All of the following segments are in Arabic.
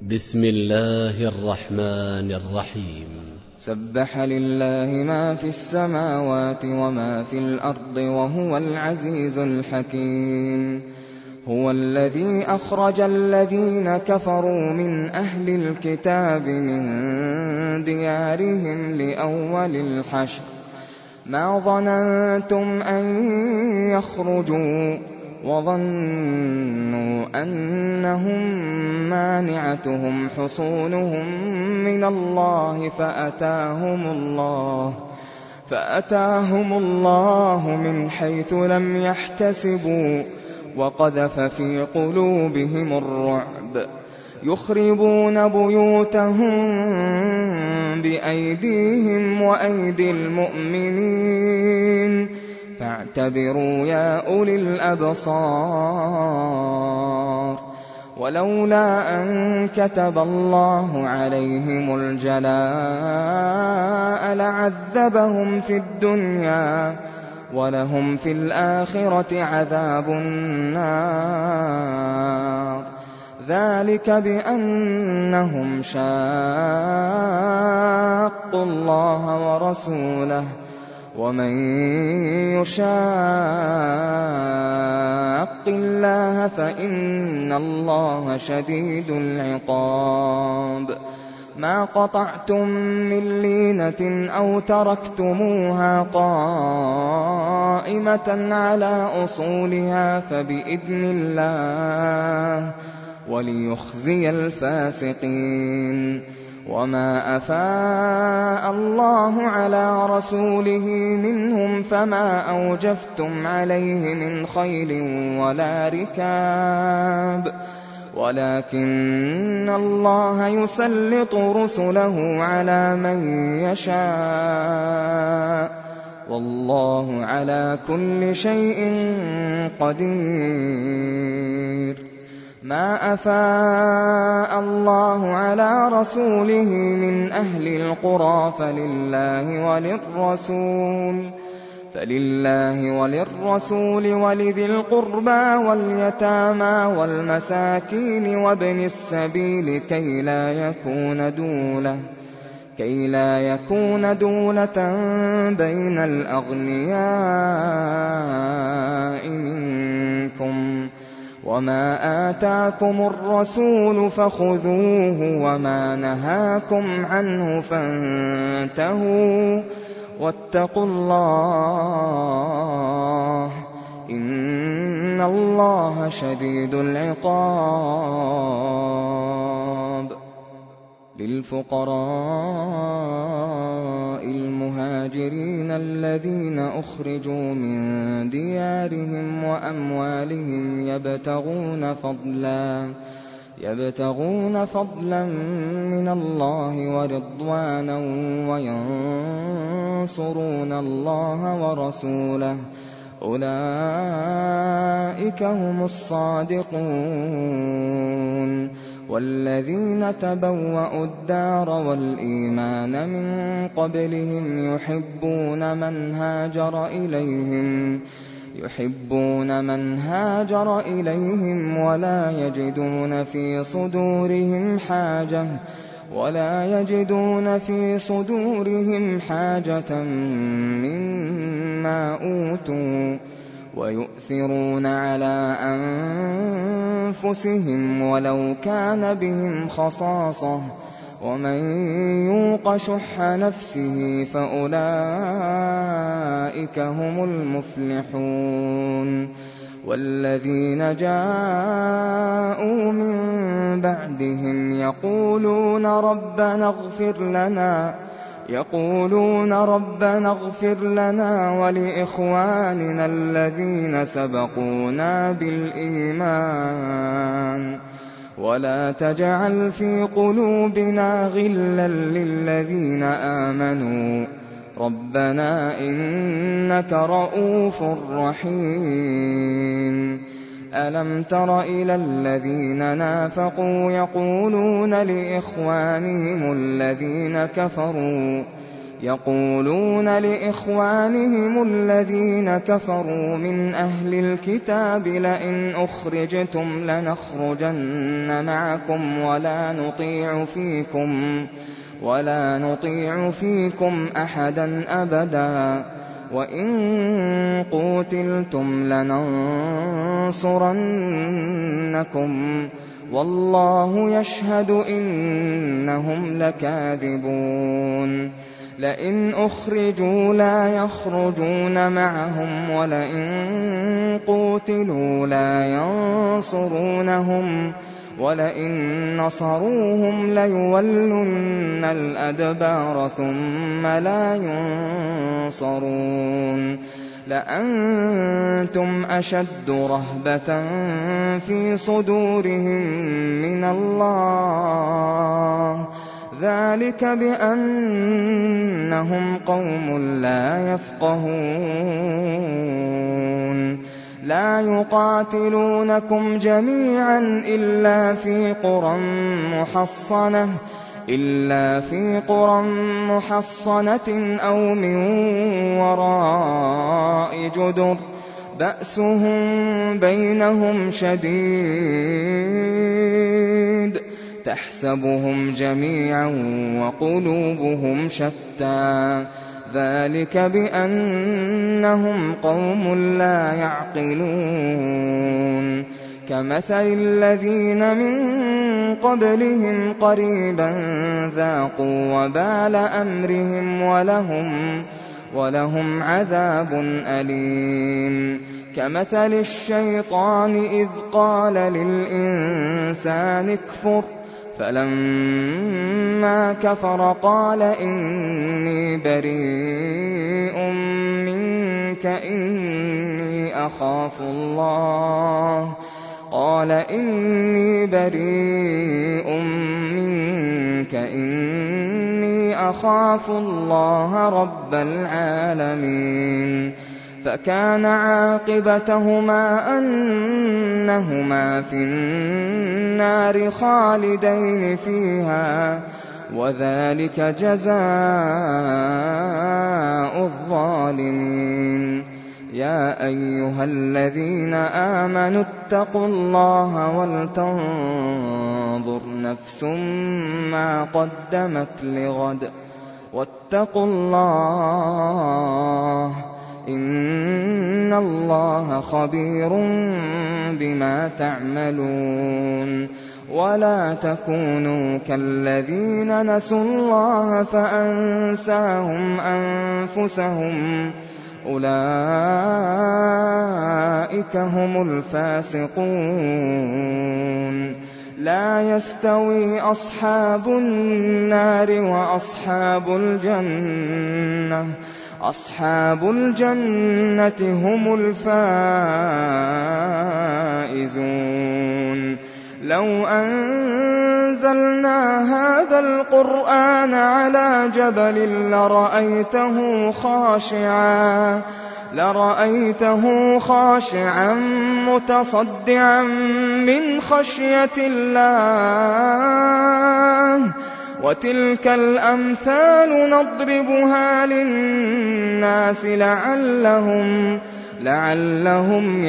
بسم الله الرحمن الرحيم. سبح لله ما في السماوات وما في الأرض وهو العزيز الحكيم. هو الذي أخرج الذين كفروا من أهل الكتاب من ديارهم لأول الحشر ما ظننتم أن يخرجوا وظنوا أنهم مانعتهم حصونهم من الله فأتاهم الله من حيث لم يحتسبوا وقذف في قلوبهم الرعب يخربون بيوتهم بأيديهم وأيدي المؤمنين فاعتبروا يا أولي الأبصار. ولولا أن كتب الله عليهم الجلاء لعذبهم في الدنيا ولهم في الآخرة عذاب النار. ذلك بأنهم شاقوا الله ورسوله ومن يشاق الله فإن الله شديد العقاب. ما قطعتم من لينة أو تركتموها قائمة على أصولها فبإذن الله وليخزي الفاسقين. وما أفاء الله على رسوله منهم فما أوجفتم عليه من خيل ولا ركاب ولكن الله يسلط رسله على من يشاء والله على كل شيء قدير. ما أفاء الله على رسوله من أهل القرى فلله وللرسول ولذي القربى واليتامى والمساكين وابن السبيل كي لا يكون دولة بين الأغنياء منكم. وما آتاكم الرسول فخذوه وما نهاكم عنه فانتهوا واتقوا الله إن الله شديد العقاب. للفقراء المهاجرين الذين أخرجوا من ديارهم وأموالهم يبتغون فضلا من الله ورضوانا وينصرون الله ورسوله أولئك هم الصادقون. والذين تبوأوا الدار والإيمان من قبلهم يحبون من هاجر إليهم ولا يجدون في صدورهم حاجة مما أوتوا ويؤثرون على أنفسهم ولو كان بهم خصاصة ومن يوق شح نفسه فأولئك هم المفلحون. والذين جاءوا من بعدهم يقولون ربنا اغفر لنا ولإخواننا الذين سبقونا بالإيمان ولا تجعل في قلوبنا غلا للذين آمنوا ربنا إنك رؤوف رحيم. ألم تر إلى الذين نافقوا يقولون لإخوانهم الذين كفروا من أهل الكتاب لئن أخرجتم لنخرجن معكم ولا نطيع فيكم أحدا أبدا وإن قوتلتم لننصرنكم والله يشهد إنهم لكاذبون لئن أخرجوا لا يخرجون معهم ولئن قوتلوا لا ينصرونهم ولئن نصروهم ليولن الأدبار ثم لا ينصرون لأنتم أشد رهبة في صدورهم من الله ذلك بأنهم قوم لا يفقهون لا يقاتلونكم جميعا إلا في قرى محصنة أو من وراء جدر بأسهم بينهم شديد تحسبهم جميعا وقلوبهم شتى ذلك بأنهم قوم لا يعقلون كمثل الذين من قبلهم قريبا ذاقوا وبال أمرهم ولهم عذاب أليم كمثل الشيطان إذ قال للإنسان اكفر فلما كفر قال إني بريء منك إني أخاف الله رب العالمين فكان عاقبتهما أنهما في النار خالدين فيها وذلك جزاء الظالمين يا أيها الذين آمنوا اتقوا الله ولتنظر نفس ما قدمت لغد واتقوا الله إن الله خبير بما تعملون ولا تكونوا كالذين نسوا الله فأنساهم أنفسهم أولئك هم الفاسقون لا يستوي أصحاب النار أصحاب الجنة هم الفائزون لو أنزلنا هذا القرآن على جبل لرأيته خاشعا متصدعا من خشية الله وتلك الأمثال نضربها للناس لعلهم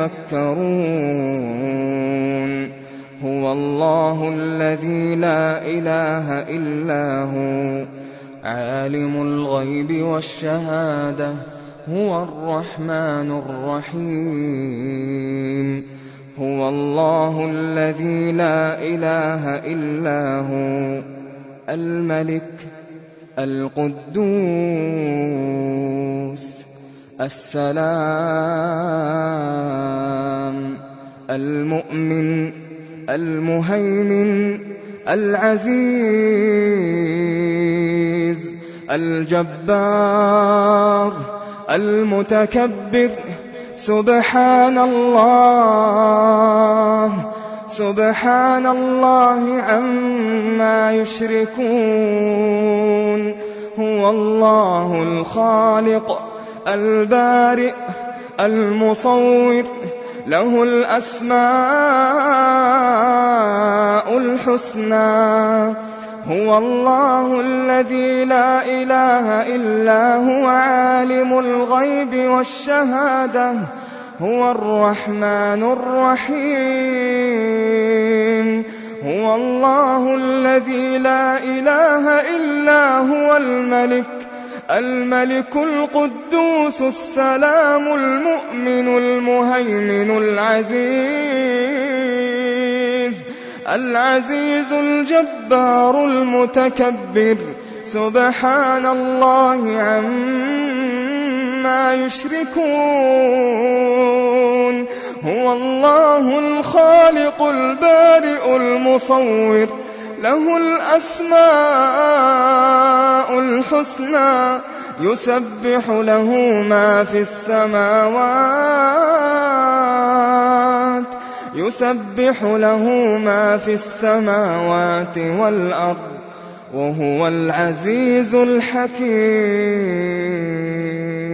يتفكرون هو الله الذي لا إله إلا هو عالم الغيب والشهادة هو الرحمن الرحيم هو الله الذي لا إله إلا هو الملك القدوس السلام المؤمن المهيمن العزيز الجبار المتكبر سبحان الله عما يشركون هو الله الخالق البارئ المصور له الأسماء الحسنى هو الله الذي لا إله إلا هو عالم الغيب والشهادة هو الرحمن الرحيم هو الله الذي لا إله إلا هو الملك القدوس السلام المؤمن المهيمن العزيز الجبار المتكبر سبحان الله عما يشركون هو الله الخالق البارئ المصور له الأسماء الحسنى يسبح له ما في السماوات والأرض وهو العزيز الحكيم.